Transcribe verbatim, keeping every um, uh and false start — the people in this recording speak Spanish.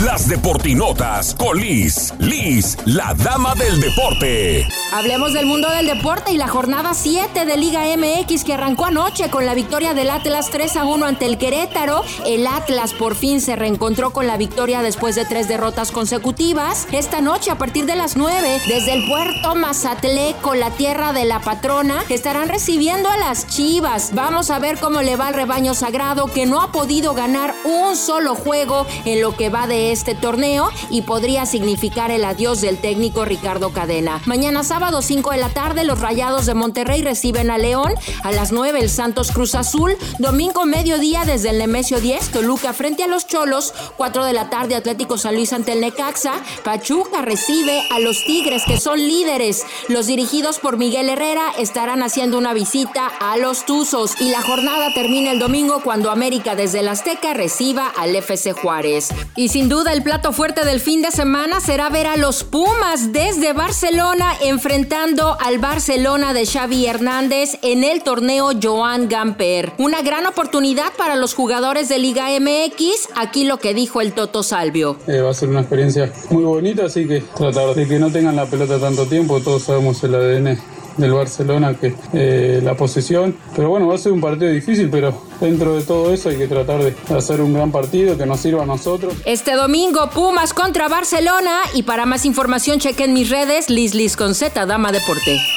Las deportinotas con Liz. Liz, la dama del deporte. Hablemos del mundo del deporte y la jornada siete de Liga M X que arrancó anoche con la victoria del Atlas tres a uno ante el Querétaro. El Atlas por fin se reencontró con la victoria después de tres derrotas consecutivas. Esta noche a partir de las nueve, desde el puerto Mazatleco, la tierra de la patrona, estarán recibiendo a las Chivas. Vamos a ver cómo le va al rebaño sagrado que no ha podido ganar un solo juego en lo que va de este torneo y podría significar el adiós del técnico Ricardo Cadena. Mañana sábado cinco de la tarde los Rayados de Monterrey reciben a León. A las nueve el Santos Cruz Azul. Domingo mediodía desde el Nemesio diez, Toluca frente a los Cholos. cuatro de la tarde Atlético San Luis ante el Necaxa. Pachuca recibe a los Tigres que son líderes. Los dirigidos por Miguel Herrera estarán haciendo una visita a los Tuzos y la jornada termina el domingo cuando América desde el Azteca reciba al F C Juárez. Y sin duda el plato fuerte del fin de semana será ver a los Pumas desde Barcelona enfrentando al Barcelona de Xavi Hernández en el torneo Joan Gamper. Una gran oportunidad para los jugadores de Liga M X. Aquí lo que dijo el Toto Salvio. Eh, va a ser una experiencia muy bonita, así que tratar de que no tengan la pelota tanto tiempo. Todos sabemos el A D N del Barcelona, que eh, la posesión, pero bueno, va a ser un partido difícil, pero dentro de todo eso hay que tratar de hacer un gran partido que nos sirva a nosotros. Este domingo Pumas contra Barcelona y para más información chequen mis redes Liz Liz con Z, Dama Deporte.